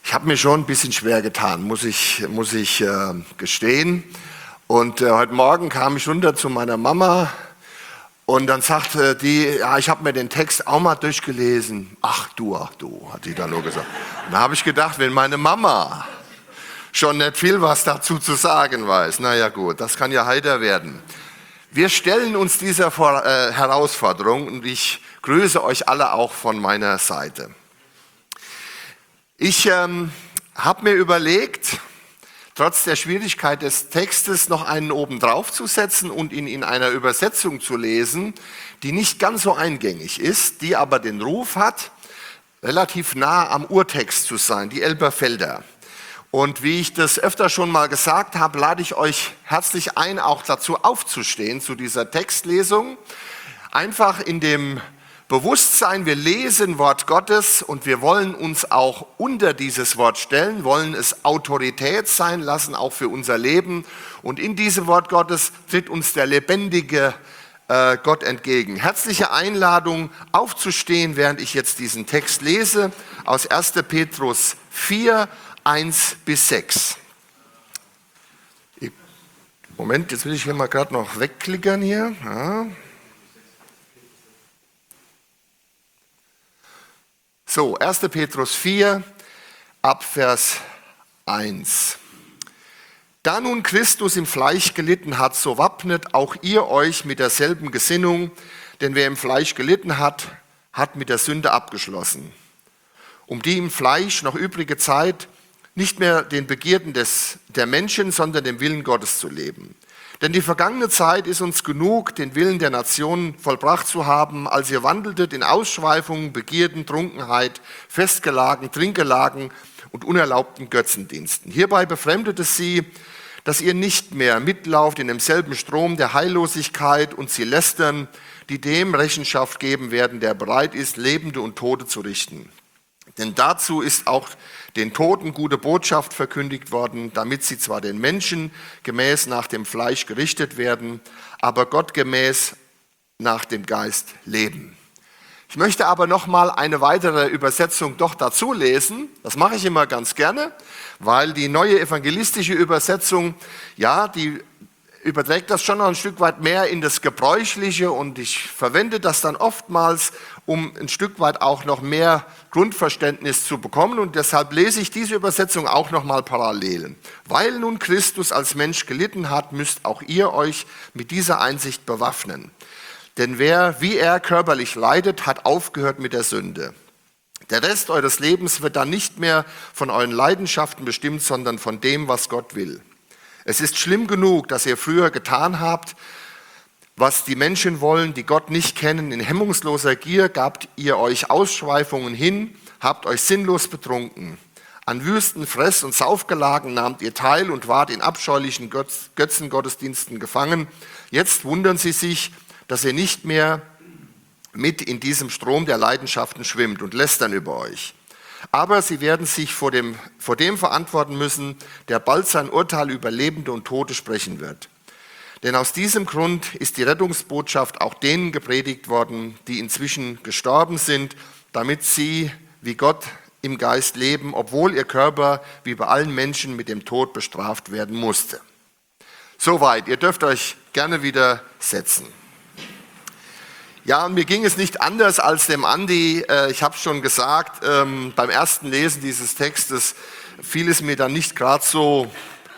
Ich habe mir schon ein bisschen schwer getan, muss ich gestehen. Und heute Morgen kam ich runter zu meiner Mama und dann sagte die, ja, ich habe mir den Text auch mal durchgelesen. Ach du, hat die dann nur gesagt. Und da habe ich gedacht, wenn meine Mama schon nicht viel was dazu zu sagen weiß, naja gut, das kann ja heiter werden. Wir stellen uns dieser Herausforderung und ich grüße euch alle auch von meiner Seite. Ich habe mir überlegt, trotz der Schwierigkeit des Textes noch einen oben drauf zu setzen und ihn in einer Übersetzung zu lesen, die nicht ganz so eingängig ist, die aber den Ruf hat, relativ nah am Urtext zu sein, die Elberfelder. Und wie ich das öfter schon mal gesagt habe, lade ich euch herzlich ein, auch dazu aufzustehen, zu dieser Textlesung. Einfach in dem Bewusstsein, wir lesen Wort Gottes und wir wollen uns auch unter dieses Wort stellen, wollen es Autorität sein lassen, auch für unser Leben. Und in diesem Wort Gottes tritt uns der lebendige Gott entgegen. Herzliche Einladung, aufzustehen, während ich jetzt diesen Text lese, aus 1. Petrus 4, 1-6. Moment, jetzt will ich hier mal gerade noch wegklickern hier. Ja. So, 1. Petrus 4, ab Vers 1. Da nun Christus im Fleisch gelitten hat, so wappnet auch ihr euch mit derselben Gesinnung, denn wer im Fleisch gelitten hat, hat mit der Sünde abgeschlossen, um die im Fleisch noch übrige Zeit nicht mehr den Begierden der Menschen, sondern dem Willen Gottes zu leben. Denn die vergangene Zeit ist uns genug, den Willen der Nationen vollbracht zu haben, als ihr wandeltet in Ausschweifungen, Begierden, Trunkenheit, Festgelagen, Trinkgelagen und unerlaubten Götzendiensten. Hierbei befremdet es sie, dass ihr nicht mehr mitlauft in demselben Strom der Heillosigkeit und sie lästern, die dem Rechenschaft geben werden, der bereit ist, Lebende und Tote zu richten. Denn dazu ist auch den Toten gute Botschaft verkündigt worden, damit sie zwar den Menschen gemäß nach dem Fleisch gerichtet werden, aber Gott gemäß nach dem Geist leben. Ich möchte aber noch mal eine weitere Übersetzung doch dazu lesen. Das mache ich immer ganz gerne, weil die neue evangelistische Übersetzung, ja, die überträgt das schon noch ein Stück weit mehr in das Gebräuchliche und ich verwende das dann oftmals, um ein Stück weit auch noch mehr Grundverständnis zu bekommen und deshalb lese ich diese Übersetzung auch noch mal parallel. Weil nun Christus als Mensch gelitten hat, müsst auch ihr euch mit dieser Einsicht bewaffnen. Denn wer, wie er körperlich leidet, hat aufgehört mit der Sünde. Der Rest eures Lebens wird dann nicht mehr von euren Leidenschaften bestimmt, sondern von dem, was Gott will. Es ist schlimm genug, dass ihr früher getan habt, was die Menschen wollen, die Gott nicht kennen. In hemmungsloser Gier gabt ihr euch Ausschweifungen hin, habt euch sinnlos betrunken. An wüsten Fress- und Saufgelagen nahmt ihr teil und wart in abscheulichen Götzengottesdiensten gefangen. Jetzt wundern sie sich, dass ihr nicht mehr mit in diesem Strom der Leidenschaften schwimmt und lästern über euch. Aber sie werden sich vor dem verantworten müssen, der bald sein Urteil über Lebende und Tote sprechen wird. Denn aus diesem Grund ist die Rettungsbotschaft auch denen gepredigt worden, die inzwischen gestorben sind, damit sie wie Gott im Geist leben, obwohl ihr Körper wie bei allen Menschen mit dem Tod bestraft werden musste. Soweit, ihr dürft euch gerne wieder setzen. Ja, und mir ging es nicht anders als dem Andi. Ich habe es schon gesagt, beim ersten Lesen dieses Textes fiel es mir dann nicht gerade so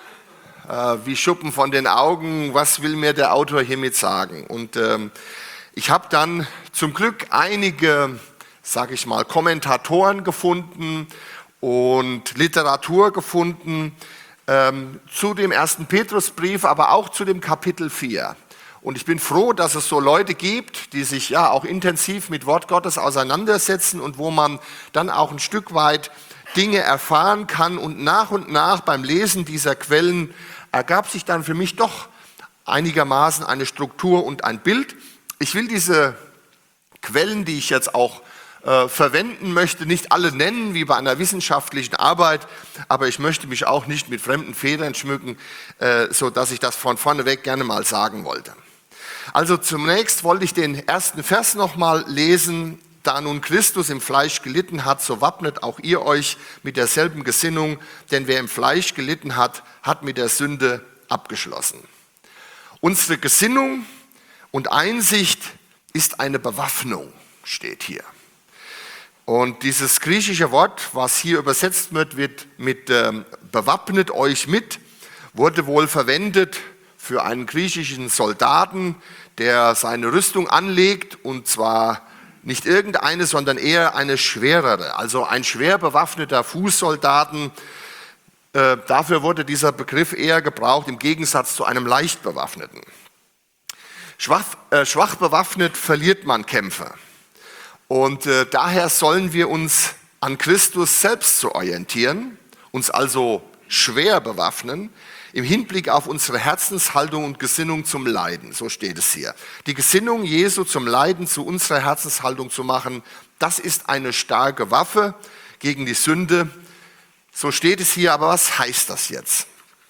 wie Schuppen von den Augen. Was will mir der Autor hiermit sagen? Und ich habe dann zum Glück einige, sage ich mal, Kommentatoren gefunden und Literatur gefunden zu dem 1. Petrusbrief, aber auch zu dem Kapitel 4. Und ich bin froh, dass es so Leute gibt, die sich ja auch intensiv mit Wort Gottes auseinandersetzen und wo man dann auch ein Stück weit Dinge erfahren kann. Und nach beim Lesen dieser Quellen ergab sich dann für mich doch einigermaßen eine Struktur und ein Bild. Ich will diese Quellen, die ich jetzt auch verwenden möchte, nicht alle nennen wie bei einer wissenschaftlichen Arbeit, aber ich möchte mich auch nicht mit fremden Federn schmücken, sodass ich das von vorneweg gerne mal sagen wollte. Also zunächst wollte ich den ersten Vers nochmal lesen, da nun Christus im Fleisch gelitten hat, so wappnet auch ihr euch mit derselben Gesinnung, denn wer im Fleisch gelitten hat, hat mit der Sünde abgeschlossen. Unsere Gesinnung und Einsicht ist eine Bewaffnung, steht hier. Und dieses griechische Wort, was hier übersetzt wird mit bewappnet euch mit, wurde wohl verwendet für einen griechischen Soldaten, der seine Rüstung anlegt, und zwar nicht irgendeine, sondern eher eine schwerere, also ein schwer bewaffneter Fußsoldaten. Dafür wurde dieser Begriff eher gebraucht im Gegensatz zu einem leicht bewaffneten. Schwach bewaffnet verliert man Kämpfe. Und daher sollen wir uns an Christus selbst zu orientieren, uns also schwer bewaffnen, im Hinblick auf unsere Herzenshaltung und Gesinnung zum Leiden, so steht es hier. Die Gesinnung Jesu zum Leiden zu unserer Herzenshaltung zu machen, das ist eine starke Waffe gegen die Sünde. So steht es hier, aber was heißt das jetzt?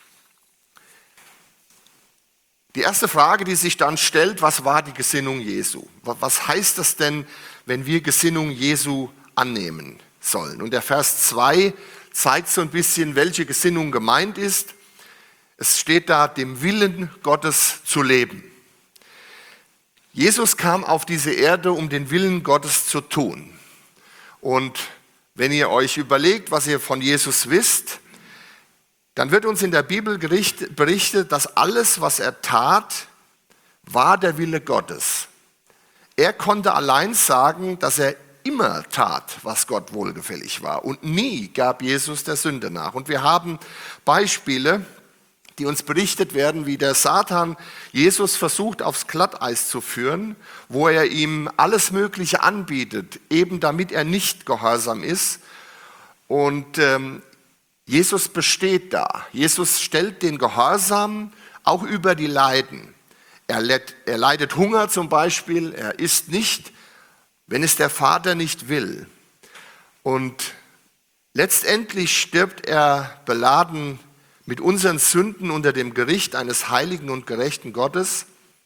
Die erste Frage, die sich dann stellt, was war die Gesinnung Jesu? Was heißt das denn, wenn wir Gesinnung Jesu annehmen sollen? Und der Vers 2 zeigt so ein bisschen, welche Gesinnung gemeint ist. Es steht da, dem Willen Gottes zu leben. Jesus kam auf diese Erde, um den Willen Gottes zu tun. Und wenn ihr euch überlegt, was ihr von Jesus wisst, dann wird uns in der Bibel berichtet, dass alles, was er tat, war der Wille Gottes. Er konnte allein sagen, dass er immer tat, was Gott wohlgefällig war. Und nie gab Jesus der Sünde nach. Und wir haben Beispiele, die uns berichtet werden, wie der Satan Jesus versucht, aufs Glatteis zu führen, wo er ihm alles Mögliche anbietet, eben damit er nicht gehorsam ist. Und Jesus besteht da. Jesus stellt den Gehorsam auch über die Leiden. Er leidet Hunger zum Beispiel, er isst nicht, wenn es der Vater nicht will. Und letztendlich stirbt er beladen mit unseren Sünden unter dem Gericht eines heiligen und gerechten Gottes,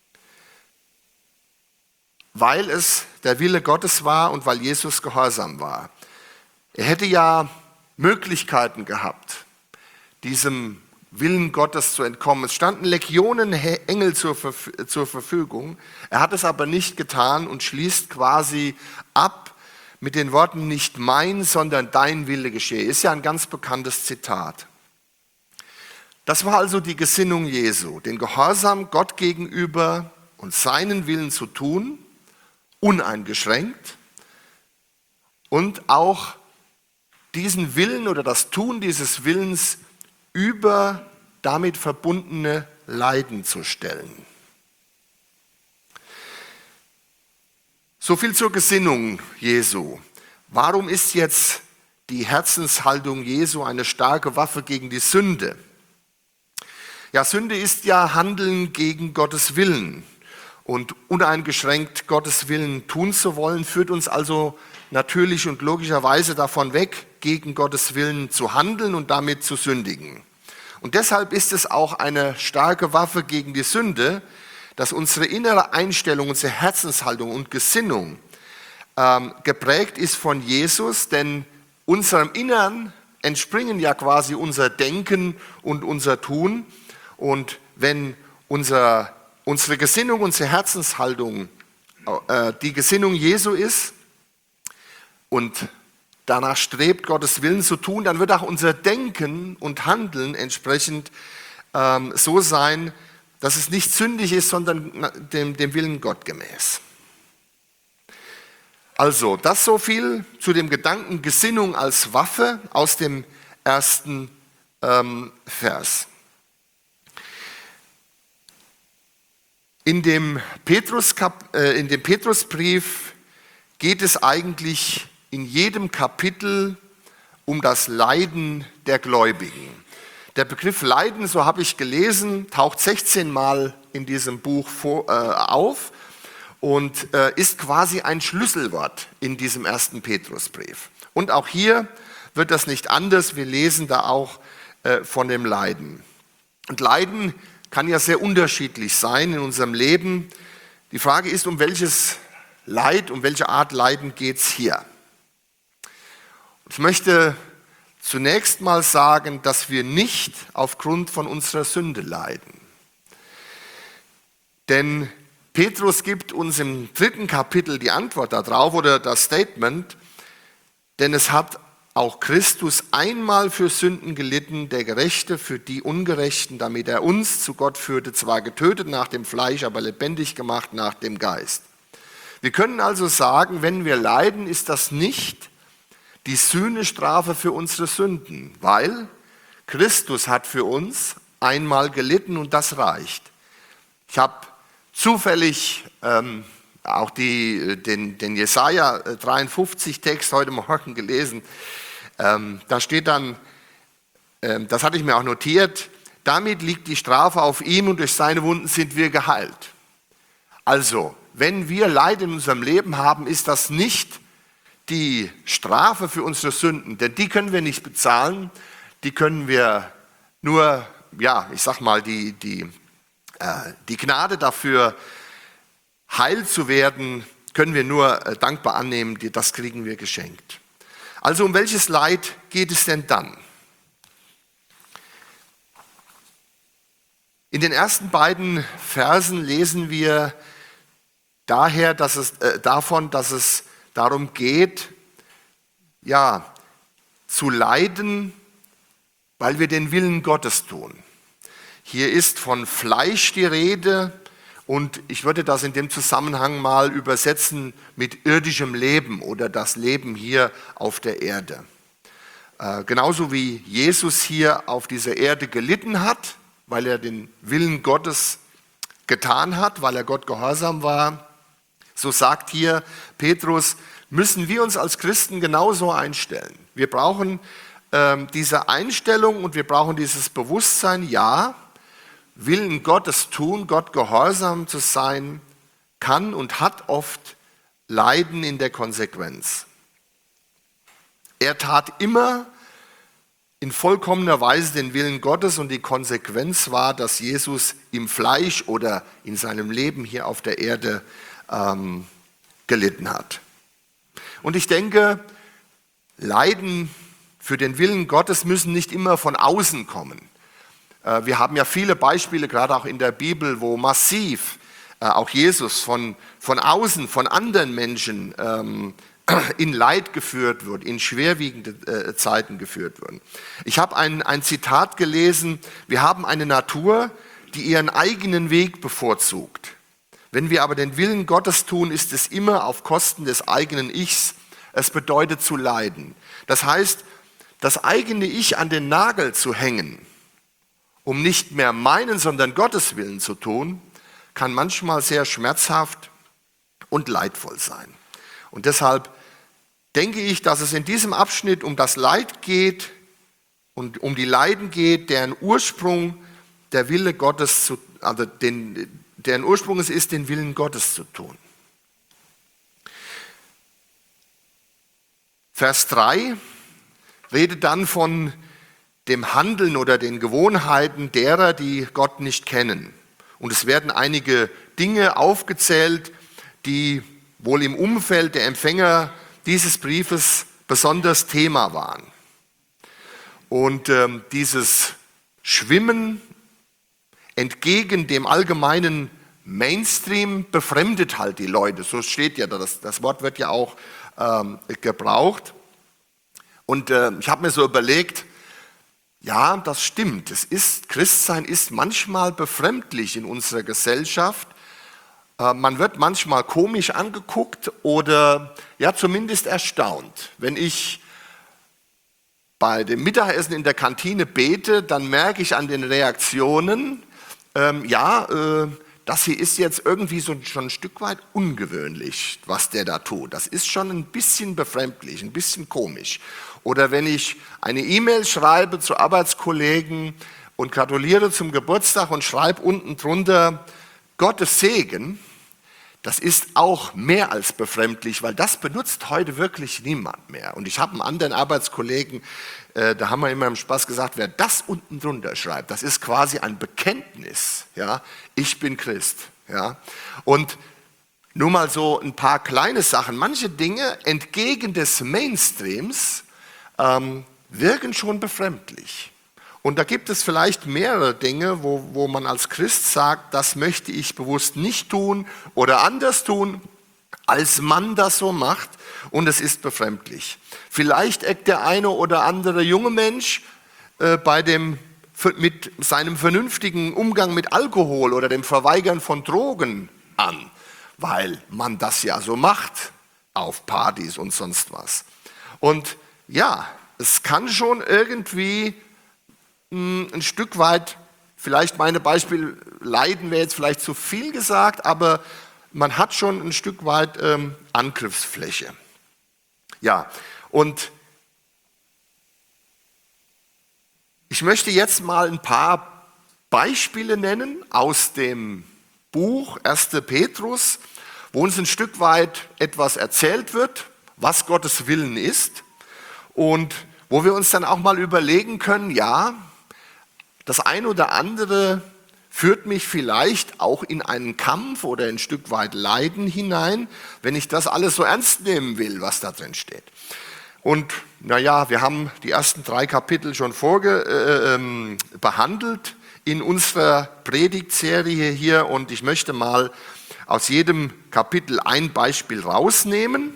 weil es der Wille Gottes war und weil Jesus gehorsam war. Er hätte ja Möglichkeiten gehabt, diesem Willen Gottes zu entkommen. Es standen Legionen Engel zur Verfügung. Er hat es aber nicht getan und schließt quasi ab mit den Worten, nicht mein, sondern dein Wille geschehe. Ist ja ein ganz bekanntes Zitat. Das war also die Gesinnung Jesu, den Gehorsam Gott gegenüber und seinen Willen zu tun, uneingeschränkt, und auch diesen Willen oder das Tun dieses Willens über damit verbundene Leiden zu stellen. So viel zur Gesinnung Jesu. Warum ist jetzt die Herzenshaltung Jesu eine starke Waffe gegen die Sünde? Ja, Sünde ist ja Handeln gegen Gottes Willen. Und uneingeschränkt Gottes Willen tun zu wollen, führt uns also natürlich und logischerweise davon weg, gegen Gottes Willen zu handeln und damit zu sündigen. Und deshalb ist es auch eine starke Waffe gegen die Sünde, dass unsere innere Einstellung, unsere Herzenshaltung und Gesinnung geprägt ist von Jesus, denn unserem Innern entspringen ja quasi unser Denken und unser Tun. Und wenn unsere Gesinnung, unsere Herzenshaltung die Gesinnung Jesu ist und danach strebt, Gottes Willen zu tun, dann wird auch unser Denken und Handeln entsprechend so sein, dass es nicht sündig ist, sondern dem Willen Gott gemäß. Also, das so viel zu dem Gedanken Gesinnung als Waffe aus dem ersten Vers. In dem Petrusbrief geht es eigentlich in jedem Kapitel um das Leiden der Gläubigen. Der Begriff Leiden, so habe ich gelesen, taucht 16 Mal in diesem Buch auf und ist quasi ein Schlüsselwort in diesem ersten Petrusbrief. Und auch hier wird das nicht anders. Wir lesen da auch von dem Leiden. Und Leiden kann ja sehr unterschiedlich sein in unserem Leben. Die Frage ist, um welches Leid, um welche Art Leiden geht es hier? Ich möchte zunächst mal sagen, dass wir nicht aufgrund von unserer Sünde leiden. Denn Petrus gibt uns im 3. Kapitel die Antwort darauf oder das Statement, denn es hat auch Christus einmal für Sünden gelitten, der Gerechte für die Ungerechten, damit er uns zu Gott führte, zwar getötet nach dem Fleisch, aber lebendig gemacht nach dem Geist. Wir können also sagen, wenn wir leiden, ist das nicht die Sühnestrafe für unsere Sünden, weil Christus hat für uns einmal gelitten und das reicht. Ich habe zufällig auch den Jesaja 53 Text heute Morgen gelesen. Da steht dann, das hatte ich mir auch notiert, damit liegt die Strafe auf ihm und durch seine Wunden sind wir geheilt. Also, wenn wir Leid in unserem Leben haben, ist das nicht die Strafe für unsere Sünden, denn die können wir nicht bezahlen, die können wir nur, ja, ich sag mal, die Gnade dafür, heil zu werden, können wir nur dankbar annehmen, das kriegen wir geschenkt. Also um welches Leid geht es denn dann? In den ersten beiden Versen lesen wir davon, dass es darum geht, ja, zu leiden, weil wir den Willen Gottes tun. Hier ist von Fleisch die Rede und ich würde das in dem Zusammenhang mal übersetzen mit irdischem Leben oder das Leben hier auf der Erde. Genauso wie Jesus hier auf dieser Erde gelitten hat, weil er den Willen Gottes getan hat, weil er Gott gehorsam war, so sagt hier Petrus, müssen wir uns als Christen genauso einstellen. Wir brauchen diese Einstellung und wir brauchen dieses Bewusstsein, ja, Willen Gottes tun, Gott gehorsam zu sein, kann und hat oft Leiden in der Konsequenz. Er tat immer in vollkommener Weise den Willen Gottes und die Konsequenz war, dass Jesus im Fleisch oder in seinem Leben hier auf der Erde gelitten hat. Und ich denke, Leiden für den Willen Gottes müssen nicht immer von außen kommen. Wir haben ja viele Beispiele, gerade auch in der Bibel, wo massiv auch Jesus von außen, von anderen Menschen in Leid geführt wird, in schwerwiegende Zeiten geführt wird. Ich habe ein Zitat gelesen, wir haben eine Natur, die ihren eigenen Weg bevorzugt. Wenn wir aber den Willen Gottes tun, ist es immer auf Kosten des eigenen Ichs. Es bedeutet zu leiden. Das heißt, das eigene Ich an den Nagel zu hängen, um nicht mehr meinen, sondern Gottes Willen zu tun, kann manchmal sehr schmerzhaft und leidvoll sein. Und deshalb denke ich, dass es in diesem Abschnitt um das Leid geht und um die Leiden geht, deren Ursprung der Wille Gottes, deren Ursprung es ist, den Willen Gottes zu tun. Vers 3 redet dann von dem Handeln oder den Gewohnheiten derer, die Gott nicht kennen. Und es werden einige Dinge aufgezählt, die wohl im Umfeld der Empfänger dieses Briefes besonders Thema waren. Und dieses Schwimmen entgegen dem allgemeinen Mainstream befremdet halt die Leute. So steht ja, das Wort wird ja auch gebraucht. Und ich habe mir so überlegt, ja, das stimmt. Christsein ist manchmal befremdlich in unserer Gesellschaft. Man wird manchmal komisch angeguckt oder ja zumindest erstaunt. Wenn ich bei dem Mittagessen in der Kantine bete, dann merke ich an den Reaktionen, das hier ist jetzt irgendwie schon ein Stück weit ungewöhnlich, was der da tut. Das ist schon ein bisschen befremdlich, ein bisschen komisch. Oder wenn ich eine E-Mail schreibe zu Arbeitskollegen und gratuliere zum Geburtstag und schreibe unten drunter Gottes Segen, das ist auch mehr als befremdlich, weil das benutzt heute wirklich niemand mehr. Und ich habe einen anderen Arbeitskollegen, da haben wir immer im Spaß gesagt, wer das unten drunter schreibt, das ist quasi ein Bekenntnis. Ja? Ich bin Christ. Ja? Und Nur mal so ein paar kleine Sachen. Manche Dinge entgegen des Mainstreams wirken schon befremdlich. Und da gibt es vielleicht mehrere Dinge, wo man als Christ sagt, das möchte ich bewusst nicht tun oder anders tun, als man das so macht, und es ist befremdlich. Vielleicht eckt der eine oder andere junge Mensch mit seinem vernünftigen Umgang mit Alkohol oder dem Verweigern von Drogen an, weil man das ja so macht auf Partys und sonst was. Und ja, es kann schon irgendwie ein Stück weit, vielleicht meine Beispiele leiden wäre jetzt vielleicht zu viel gesagt, aber man hat schon ein Stück weit Angriffsfläche. Ja, und ich möchte jetzt mal ein paar Beispiele nennen aus dem Buch 1. Petrus, wo uns ein Stück weit etwas erzählt wird, was Gottes Willen ist, und wo wir uns dann auch mal überlegen können, ja, das ein oder andere führt mich vielleicht auch in einen Kampf oder ein Stück weit Leiden hinein, wenn ich das alles so ernst nehmen will, was da drin steht. Und naja, wir haben die ersten 3 Kapitel schon behandelt in unserer Predigtserie hier, und ich möchte mal aus jedem Kapitel ein Beispiel rausnehmen.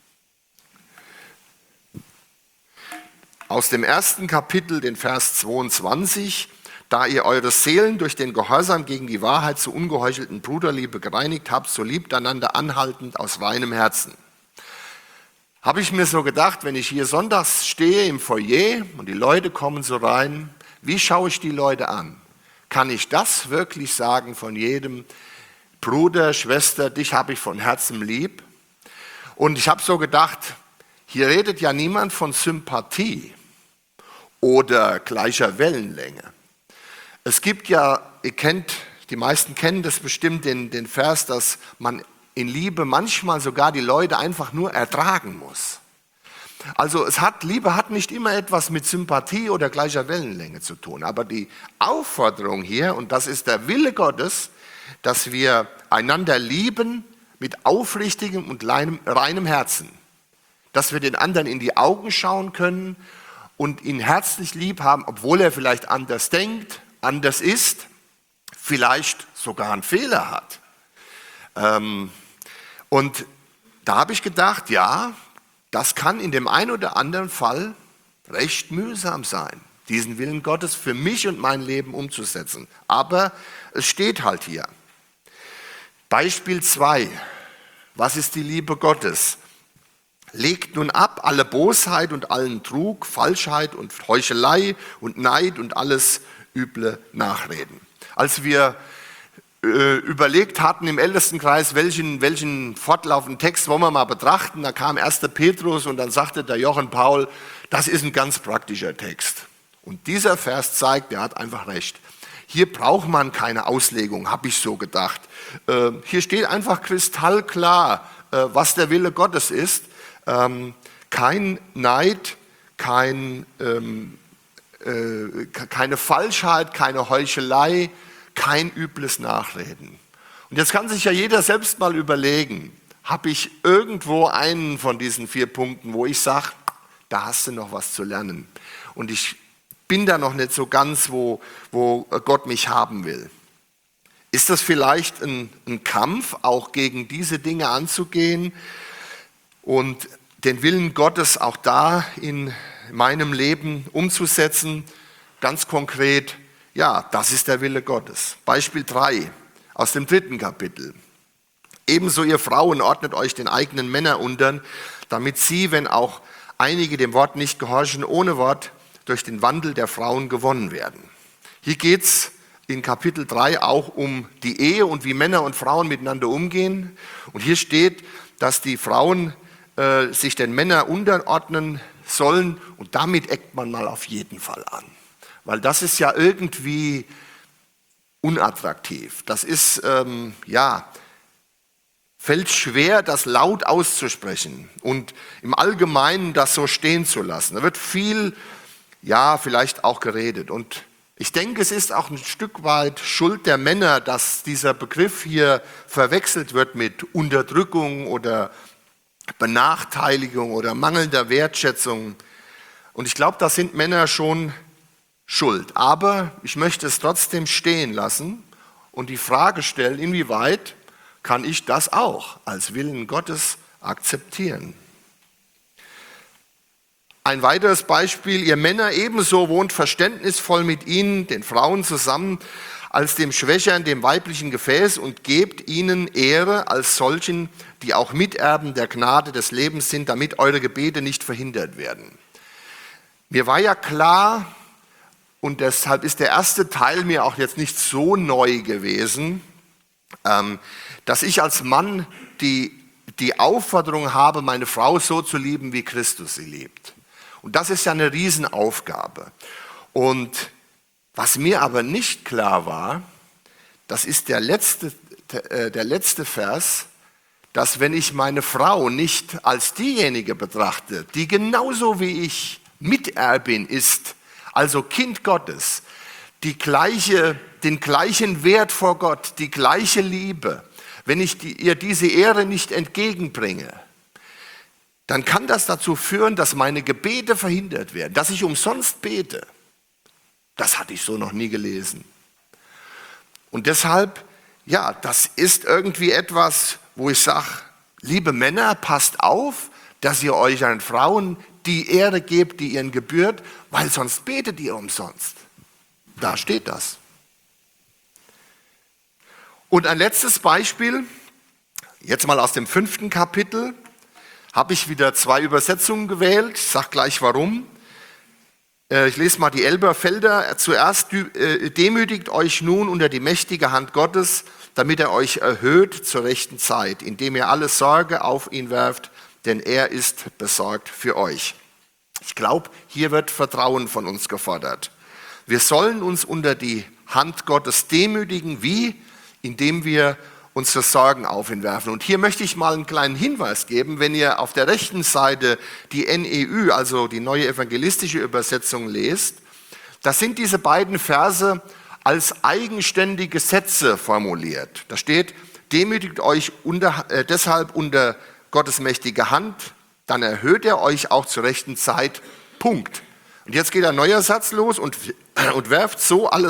Aus dem 1. Kapitel, den Vers 22, da ihr eure Seelen durch den Gehorsam gegen die Wahrheit zur ungeheuchelten Bruderliebe gereinigt habt, so liebt einander anhaltend aus reinem Herzen. Habe ich mir so gedacht, wenn ich hier sonntags stehe im Foyer und die Leute kommen so rein, wie schaue ich die Leute an? Kann ich das wirklich sagen von jedem: Bruder, Schwester, dich habe ich von Herzen lieb? Und ich habe so gedacht, hier redet ja niemand von Sympathie oder gleicher Wellenlänge. Es gibt ja, die meisten kennen das bestimmt, den Vers, dass man in Liebe manchmal sogar die Leute einfach nur ertragen muss. Also Liebe hat nicht immer etwas mit Sympathie oder gleicher Wellenlänge zu tun. Aber die Aufforderung hier, und das ist der Wille Gottes, dass wir einander lieben mit aufrichtigem und reinem Herzen. Dass wir den anderen in die Augen schauen können und ihn herzlich lieb haben, obwohl er vielleicht anders denkt, anders ist, vielleicht sogar einen Fehler hat. Und da habe ich gedacht, ja, das kann in dem einen oder anderen Fall recht mühsam sein, diesen Willen Gottes für mich und mein Leben umzusetzen. Aber es steht halt hier. Beispiel 2. Was ist die Liebe Gottes? Legt nun ab alle Bosheit und allen Trug, Falschheit und Heuchelei und Neid und alles üble Nachreden. Als wir überlegt hatten im Ältestenkreis, welchen fortlaufenden Text wollen wir mal betrachten, da kam 1. Petrus und dann sagte der Jochen Paul, das ist ein ganz praktischer Text. Und dieser Vers zeigt, er hat einfach recht. Hier braucht man keine Auslegung, habe ich so gedacht. Hier steht einfach kristallklar, was der Wille Gottes ist. Kein Neid, keine Falschheit, keine Heuchelei, kein übles Nachreden. Und jetzt kann sich ja jeder selbst mal überlegen, habe ich irgendwo einen von diesen 4 Punkten, wo ich sage, da hast du noch was zu lernen. Und ich bin da noch nicht so ganz, wo Gott mich haben will. Ist das vielleicht ein Kampf, auch gegen diese Dinge anzugehen und den Willen Gottes auch da in meinem Leben umzusetzen? Ganz konkret, ja, das ist der Wille Gottes. Beispiel 3 aus dem 3. Kapitel. Ebenso ihr Frauen ordnet euch den eigenen Männern unter, damit sie, wenn auch einige dem Wort nicht gehorchen, ohne Wort durch den Wandel der Frauen gewonnen werden. Hier geht es in Kapitel 3 auch um die Ehe und wie Männer und Frauen miteinander umgehen. Und hier steht, dass die Frauen sich den Männern unterordnen sollen, und damit eckt man mal auf jeden Fall an. Weil das ist ja irgendwie unattraktiv. Das ist, fällt schwer, das laut auszusprechen und im Allgemeinen das so stehen zu lassen. Da wird viel, ja, vielleicht auch geredet. Und Ich denke, es ist auch ein Stück weit Schuld der Männer, dass dieser Begriff hier verwechselt wird mit Unterdrückung oder Benachteiligung oder mangelnder Wertschätzung. Und ich glaube, da sind Männer schon schuld. Aber ich möchte es trotzdem stehen lassen und die Frage stellen, inwieweit kann ich das auch als Willen Gottes akzeptieren? Ein weiteres Beispiel, ihr Männer ebenso wohnt verständnisvoll mit ihnen, den Frauen zusammen, als dem Schwächeren, dem weiblichen Gefäß und gebt ihnen Ehre als solchen, die auch Miterben der Gnade des Lebens sind, damit eure Gebete nicht verhindert werden. Mir war ja klar, und deshalb ist der erste Teil mir auch jetzt nicht so neu gewesen, dass ich als Mann die Aufforderung habe, meine Frau so zu lieben, wie Christus sie liebt. Und das ist ja eine Riesenaufgabe. Und was mir aber nicht klar war, das ist der letzte Vers, dass wenn ich meine Frau nicht als diejenige betrachte, die genauso wie ich Miterbin ist, also Kind Gottes, den gleichen Wert vor Gott, die gleiche Liebe, wenn ich ihr diese Ehre nicht entgegenbringe, dann kann das dazu führen, dass meine Gebete verhindert werden, dass ich umsonst bete. Das hatte ich so noch nie gelesen. Und deshalb, ja, das ist irgendwie etwas, wo ich sage, liebe Männer, passt auf, dass ihr euch an Frauen die Ehre gebt, die ihnen gebührt, weil sonst betet ihr umsonst. Da steht das. Und ein letztes Beispiel, jetzt mal aus dem 5. Kapitel, habe ich wieder 2 Übersetzungen gewählt. Ich sage gleich warum. Ich lese mal die Elberfelder. Zuerst demütigt euch nun unter die mächtige Hand Gottes, damit er euch erhöht zur rechten Zeit, indem ihr alle Sorge auf ihn werft, denn er ist besorgt für euch. Ich glaube, hier wird Vertrauen von uns gefordert. Wir sollen uns unter die Hand Gottes demütigen, wie? Indem wir unsere Sorgen auf ihn werfen. Und hier möchte ich mal einen kleinen Hinweis geben, wenn ihr auf der rechten Seite die NEÜ, also die neue evangelistische Übersetzung lest, da sind diese beiden Verse als eigenständige Sätze formuliert. Da steht, demütigt euch deshalb unter Gottes mächtige Hand, dann erhöht er euch auch zur rechten Zeit, Punkt. Und jetzt geht ein neuer Satz los und werft so all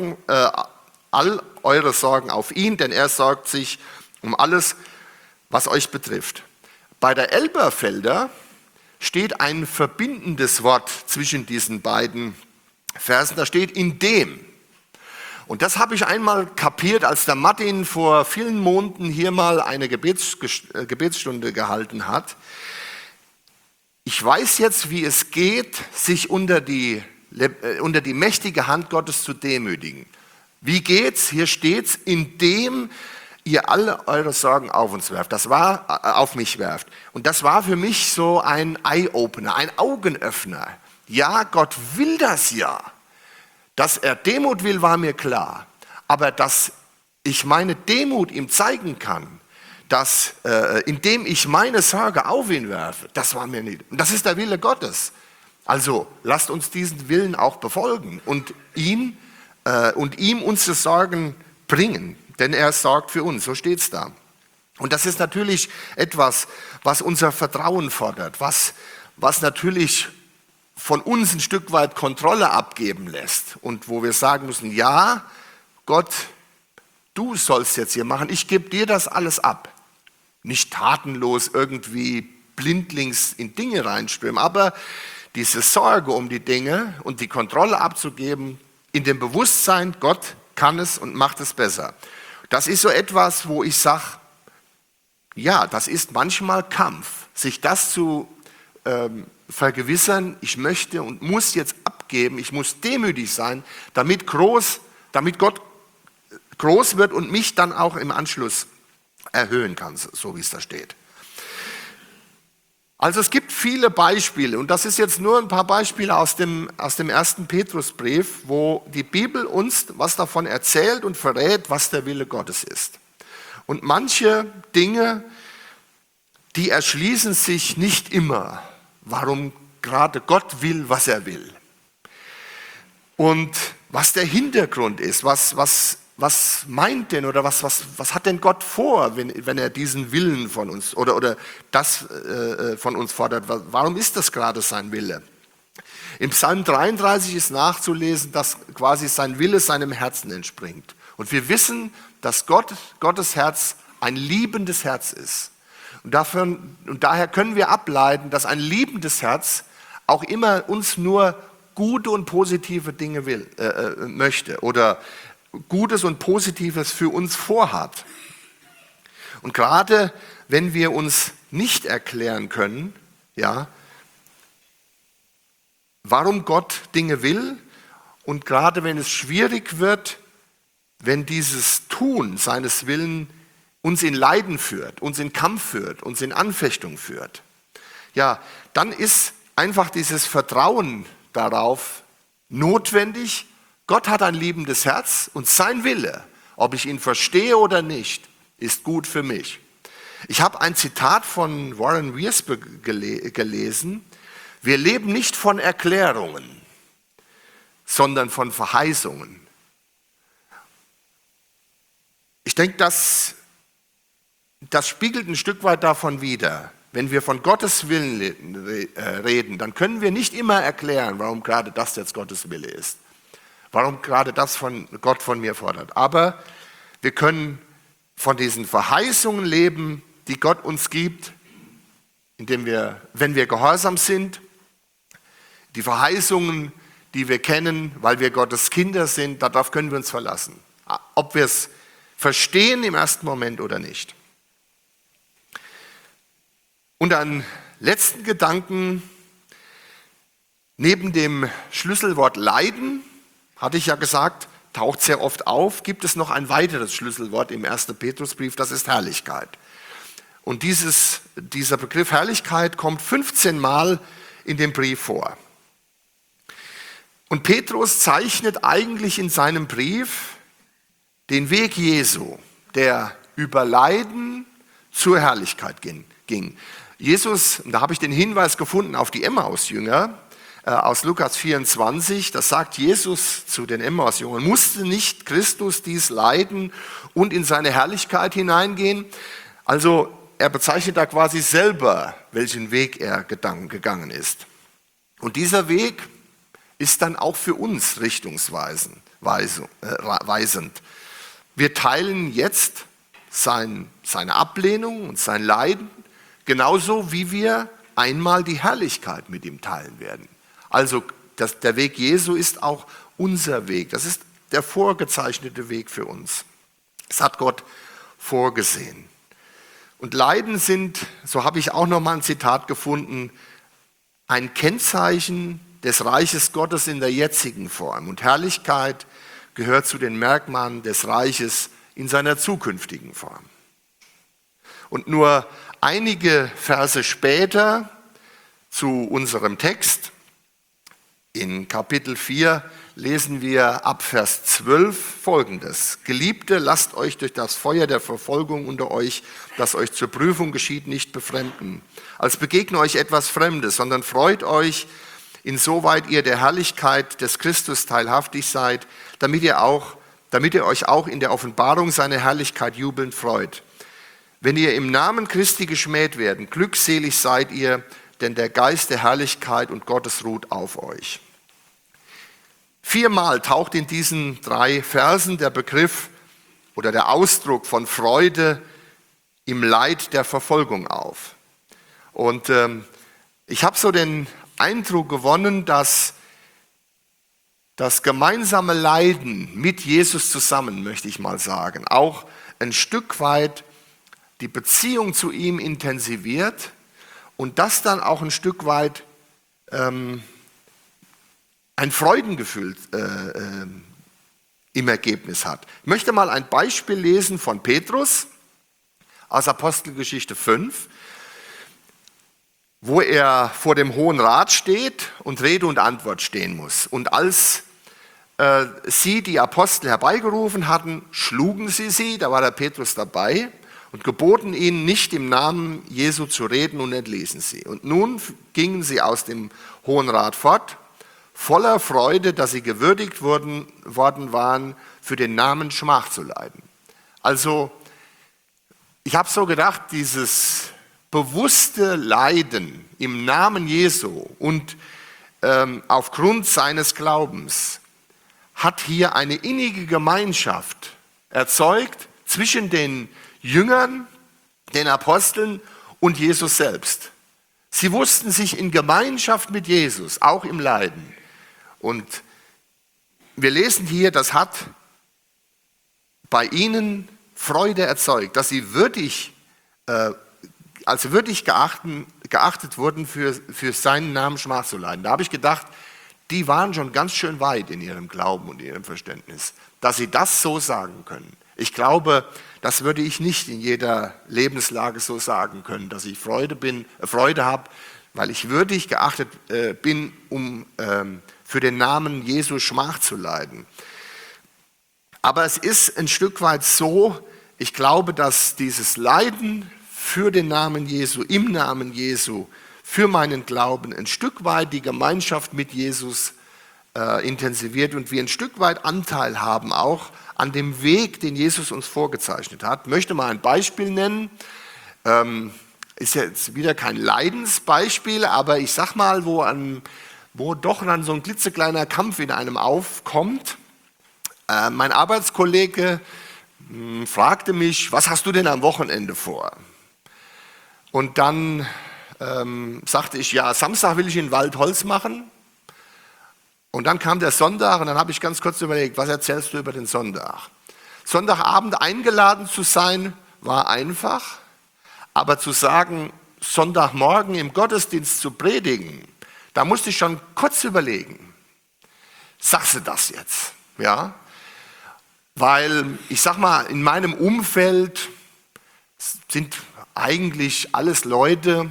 eure Sorgen auf ihn, denn er sorgt sich um alles, was euch betrifft. Bei der Elberfelder steht ein verbindendes Wort zwischen diesen beiden Versen, da steht in dem. Und das habe ich einmal kapiert, als der Martin vor vielen Monaten hier mal eine Gebetsstunde gehalten hat. Ich weiß jetzt, wie es geht, sich unter die mächtige Hand Gottes zu demütigen. Wie geht's? Hier steht's, indem ihr alle eure Sorgen auf uns werft. Auf mich werft. Und das war für mich so ein Eye-Opener, ein Augenöffner. Ja, Gott will das ja. Dass er Demut will, war mir klar. Aber dass ich meine Demut ihm zeigen kann, dass, indem ich meine Sorge auf ihn werfe, das war mir nicht. Und das ist der Wille Gottes. Also lasst uns diesen Willen auch befolgen und ihm unsere Sorgen bringen, denn er sorgt für uns, so steht es da. Und das ist natürlich etwas, was unser Vertrauen fordert, was natürlich von uns ein Stück weit Kontrolle abgeben lässt und wo wir sagen müssen, ja, Gott, du sollst jetzt hier machen, ich gebe dir das alles ab. Nicht tatenlos irgendwie blindlings in Dinge reinströmen, aber diese Sorge um die Dinge und die Kontrolle abzugeben, in dem Bewusstsein, Gott kann es und macht es besser. Das ist so etwas, wo ich sage, ja, das ist manchmal Kampf, sich das zu vergewissern, ich möchte und muss jetzt abgeben, ich muss demütig sein, damit Gott groß wird und mich dann auch im Anschluss erhöhen kann, so wie es da steht. Also es gibt viele Beispiele und das ist jetzt nur ein paar Beispiele aus dem 1. Petrusbrief, wo die Bibel uns was davon erzählt und verrät, was der Wille Gottes ist. Und manche Dinge, die erschließen sich nicht immer, warum gerade Gott will, was er will. Und was der Hintergrund ist, was meint denn oder was hat denn Gott vor, wenn er diesen Willen von uns oder das von uns fordert? Warum ist das gerade sein Wille? Im Psalm 33 ist nachzulesen, dass quasi sein Wille seinem Herzen entspringt. Und wir wissen, dass Gottes Herz ein liebendes Herz ist. Und daher können wir ableiten, dass ein liebendes Herz auch immer uns nur gute und positive Dinge möchte oder Gutes und Positives für uns vorhat. Und gerade wenn wir uns nicht erklären können, ja, warum Gott Dinge will, und gerade wenn es schwierig wird, wenn dieses Tun seines Willens uns in Leiden führt, uns in Kampf führt, uns in Anfechtung führt, ja, dann ist einfach dieses Vertrauen darauf notwendig. Gott hat ein liebendes Herz und sein Wille, ob ich ihn verstehe oder nicht, ist gut für mich. Ich habe ein Zitat von Warren Wiersbe gelesen: Wir leben nicht von Erklärungen, sondern von Verheißungen. Ich denke, das spiegelt ein Stück weit davon wider. Wenn wir von Gottes Willen reden, dann können wir nicht immer erklären, warum gerade das jetzt Gottes Wille ist, warum gerade das von Gott von mir fordert. Aber wir können von diesen Verheißungen leben, die Gott uns gibt, indem wir, wenn wir gehorsam sind, die Verheißungen, die wir kennen, weil wir Gottes Kinder sind, darauf können wir uns verlassen. Ob wir es verstehen im ersten Moment oder nicht. Und einen letzten Gedanken: Neben dem Schlüsselwort Leiden, hatte ich ja gesagt, taucht sehr oft auf, gibt es noch ein weiteres Schlüsselwort im 1. Petrusbrief, das ist Herrlichkeit. Und dieser Begriff Herrlichkeit kommt 15 Mal in dem Brief vor. Und Petrus zeichnet eigentlich in seinem Brief den Weg Jesu, der über Leiden zur Herrlichkeit ging. Jesus, da habe ich den Hinweis gefunden auf die Emmaus-Jünger aus Lukas 24, das sagt Jesus zu den Emmaus-Jüngern: Musste nicht Christus dies leiden und in seine Herrlichkeit hineingehen? Also er bezeichnet da quasi selber, welchen Weg er gegangen ist. Und dieser Weg ist dann auch für uns richtungsweisend. Wir teilen jetzt seine Ablehnung und sein Leiden, genauso wie wir einmal die Herrlichkeit mit ihm teilen werden. Also der Weg Jesu ist auch unser Weg. Das ist der vorgezeichnete Weg für uns. Das hat Gott vorgesehen. Und Leiden sind, so habe ich auch nochmal ein Zitat gefunden, ein Kennzeichen des Reiches Gottes in der jetzigen Form. Und Herrlichkeit gehört zu den Merkmalen des Reiches in seiner zukünftigen Form. Und nur einige Verse später zu unserem Text, in Kapitel 4, lesen wir ab Vers 12 Folgendes: Geliebte, lasst euch durch das Feuer der Verfolgung unter euch, das euch zur Prüfung geschieht, nicht befremden, als begegne euch etwas Fremdes, sondern freut euch, insoweit ihr der Herrlichkeit des Christus teilhaftig seid, damit ihr euch auch in der Offenbarung seiner Herrlichkeit jubelnd freut. Wenn ihr im Namen Christi geschmäht werdet, glückselig seid ihr, denn der Geist der Herrlichkeit und Gottes ruht auf euch. 4-mal taucht in diesen 3 Versen der Begriff oder der Ausdruck von Freude im Leid der Verfolgung auf. Und ich habe so den Eindruck gewonnen, dass das gemeinsame Leiden mit Jesus zusammen, möchte ich mal sagen, auch ein Stück weit die Beziehung zu ihm intensiviert und das dann auch ein Stück weit ein Freudengefühl im Ergebnis hat. Ich möchte mal ein Beispiel lesen von Petrus aus Apostelgeschichte 5, wo er vor dem Hohen Rat steht und Rede und Antwort stehen muss. Und als sie die Apostel herbeigerufen hatten, schlugen sie, da war der Petrus dabei, und geboten ihnen, nicht im Namen Jesu zu reden, und entließen sie. Und nun gingen sie aus dem Hohen Rat fort, voller Freude, dass sie gewürdigt worden waren, für den Namen Schmach zu leiden. Also, ich habe so gedacht, dieses bewusste Leiden im Namen Jesu und aufgrund seines Glaubens hat hier eine innige Gemeinschaft erzeugt zwischen den Jüngern, den Aposteln und Jesus selbst. Sie wussten sich in Gemeinschaft mit Jesus, auch im Leiden. Und wir lesen hier, das hat bei ihnen Freude erzeugt, dass sie als würdig geachtet wurden, für seinen Namen Schmach zu leiden. Da habe ich gedacht, die waren schon ganz schön weit in ihrem Glauben und ihrem Verständnis, dass sie das so sagen können. Ich glaube, das würde ich nicht in jeder Lebenslage so sagen können, dass ich Freude habe, weil ich würdig geachtet bin, um für den Namen Jesu Schmach zu leiden. Aber es ist ein Stück weit so, ich glaube, dass dieses Leiden für den Namen Jesu, im Namen Jesu, für meinen Glauben ein Stück weit die Gemeinschaft mit Jesus intensiviert und wir ein Stück weit Anteil haben auch an dem Weg, den Jesus uns vorgezeichnet hat. Ich möchte mal ein Beispiel nennen. Ist jetzt wieder kein Leidensbeispiel, aber ich sag mal, wo doch dann so ein klitzekleiner Kampf in einem aufkommt. Mein Arbeitskollege fragte mich, was hast du denn am Wochenende vor? Und dann sagte ich, ja, Samstag will ich in den Wald Holz machen. Und dann kam der Sonntag und dann habe ich ganz kurz überlegt, was erzählst du über den Sonntag? Sonntagabend eingeladen zu sein, war einfach. Aber zu sagen, Sonntagmorgen im Gottesdienst zu predigen, da musste ich schon kurz überlegen. Sagst du das jetzt? Ja? Weil, ich sag mal, in meinem Umfeld sind eigentlich alles Leute,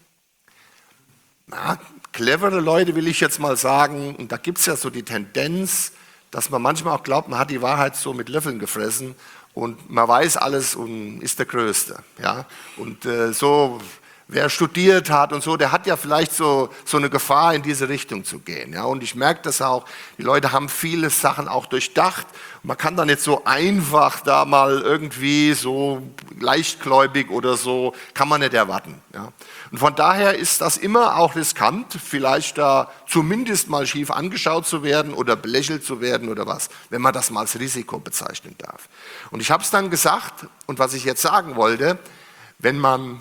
clevere Leute will ich jetzt mal sagen, und da gibt es ja so die Tendenz, dass man manchmal auch glaubt, man hat die Wahrheit so mit Löffeln gefressen und man weiß alles und ist der Größte. Ja? Und so, wer studiert hat und so, der hat ja vielleicht so eine Gefahr, in diese Richtung zu gehen. Ja? Und ich merke das auch, die Leute haben viele Sachen auch durchdacht. Man kann dann nicht so einfach da mal irgendwie so leichtgläubig oder so, kann man nicht erwarten. Ja? Und von daher ist das immer auch riskant, vielleicht da zumindest mal schief angeschaut zu werden oder belächelt zu werden oder was, wenn man das mal als Risiko bezeichnen darf. Und ich habe es dann gesagt, und was ich jetzt sagen wollte, wenn man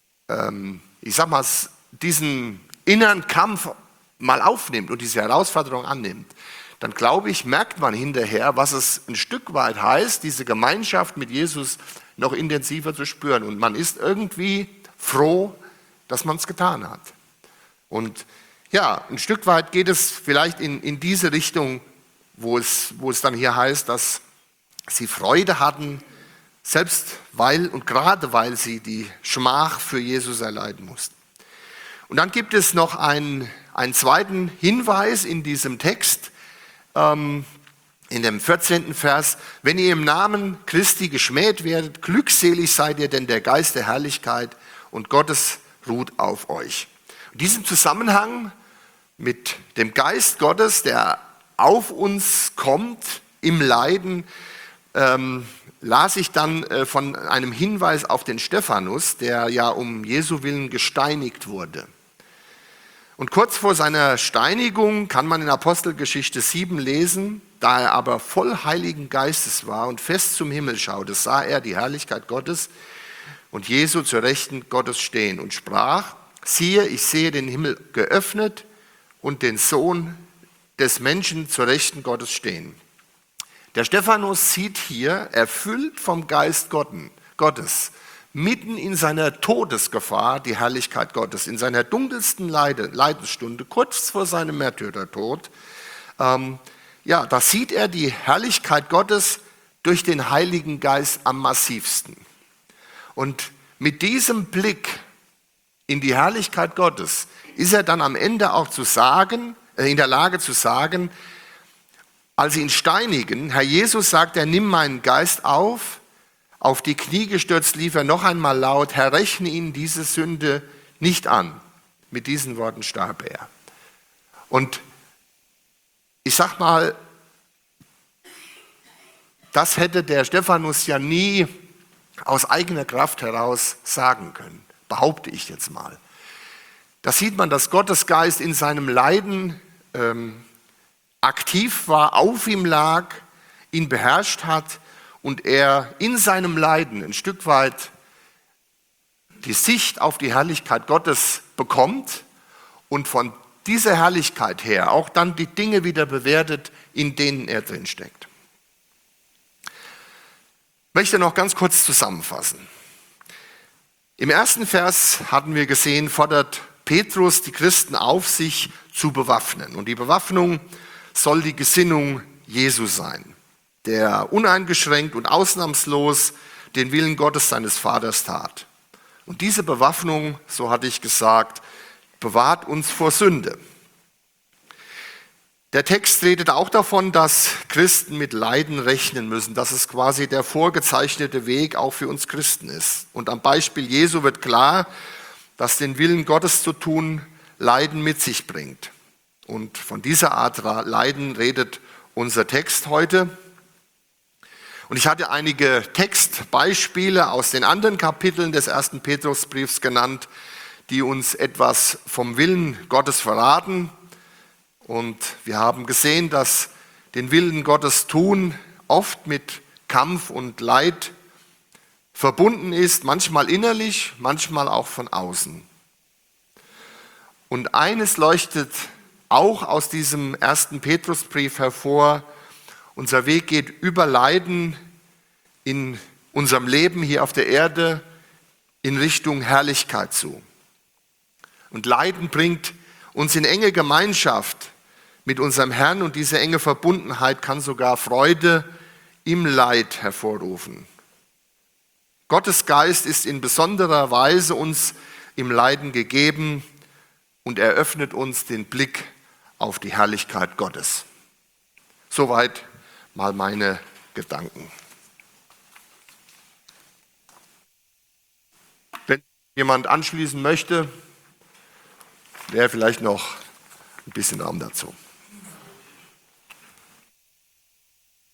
ich sag mal, diesen inneren Kampf mal aufnimmt und diese Herausforderung annimmt, dann glaube ich, merkt man hinterher, was es ein Stück weit heißt, diese Gemeinschaft mit Jesus noch intensiver zu spüren. Und man ist irgendwie froh, dass man es getan hat. Und ja, ein Stück weit geht es vielleicht in diese Richtung, wo es dann hier heißt, dass sie Freude hatten, selbst gerade weil sie die Schmach für Jesus erleiden mussten. Und dann gibt es noch einen zweiten Hinweis in diesem Text, in dem 14. Vers. Wenn ihr im Namen Christi geschmäht werdet, glückselig seid ihr, denn der Geist der Herrlichkeit und Gottes ruht auf euch. In diesem Zusammenhang mit dem Geist Gottes, der auf uns kommt im Leiden, las ich dann von einem Hinweis auf den Stephanus, der ja um Jesu Willen gesteinigt wurde. Und kurz vor seiner Steinigung kann man in Apostelgeschichte 7 lesen, da er aber voll Heiligen Geistes war und fest zum Himmel schaute, sah er die Herrlichkeit Gottes und Jesu zur Rechten Gottes stehen und sprach, siehe, ich sehe den Himmel geöffnet und den Sohn des Menschen zur Rechten Gottes stehen. Der Stephanus sieht hier, erfüllt vom Geist Gottes, mitten in seiner Todesgefahr die Herrlichkeit Gottes, in seiner dunkelsten Leidensstunde, kurz vor seinem Märtyrertod. Da sieht er die Herrlichkeit Gottes durch den Heiligen Geist am massivsten. Und mit diesem Blick in die Herrlichkeit Gottes ist er dann am Ende auch in der Lage zu sagen, als sie ihn steinigen, Herr Jesus sagt, er nimm meinen Geist auf die Knie gestürzt lief er noch einmal laut, Herr, rechne ihnen diese Sünde nicht an. Mit diesen Worten starb er. Und Ich sag mal, das hätte der Stephanus ja nie aus eigener Kraft heraus sagen können, behaupte ich jetzt mal. Da sieht man, dass Gottes Geist in seinem Leiden aktiv war, auf ihm lag, ihn beherrscht hat und er in seinem Leiden ein Stück weit die Sicht auf die Herrlichkeit Gottes bekommt und von dieser Herrlichkeit her auch dann die Dinge wieder bewertet, in denen er drin steckt. Ich möchte noch ganz kurz zusammenfassen. Im ersten Vers hatten wir gesehen, fordert Petrus die Christen auf, sich zu bewaffnen. Und die Bewaffnung soll die Gesinnung Jesu sein, der uneingeschränkt und ausnahmslos den Willen Gottes seines Vaters tat. Und diese Bewaffnung, so hatte ich gesagt, bewahrt uns vor Sünde. Der Text redet auch davon, dass Christen mit Leiden rechnen müssen, dass es quasi der vorgezeichnete Weg auch für uns Christen ist. Und am Beispiel Jesu wird klar, dass den Willen Gottes zu tun Leiden mit sich bringt. Und von dieser Art Leiden redet unser Text heute. Und ich hatte einige Textbeispiele aus den anderen Kapiteln des 1. Petrusbriefs genannt, die uns etwas vom Willen Gottes verraten. Und wir haben gesehen, dass den Willen Gottes tun oft mit Kampf und Leid verbunden ist, manchmal innerlich, manchmal auch von außen. Und eines leuchtet auch aus diesem 1. Petrusbrief hervor: Unser Weg geht über Leiden in unserem Leben hier auf der Erde in Richtung Herrlichkeit zu. Und Leiden bringt uns in enge Gemeinschaft mit unserem Herrn und diese enge Verbundenheit kann sogar Freude im Leid hervorrufen. Gottes Geist ist in besonderer Weise uns im Leiden gegeben und eröffnet uns den Blick auf die Herrlichkeit Gottes. Soweit mal meine Gedanken. Wenn jemand anschließen möchte, wäre vielleicht noch ein bisschen Raum dazu.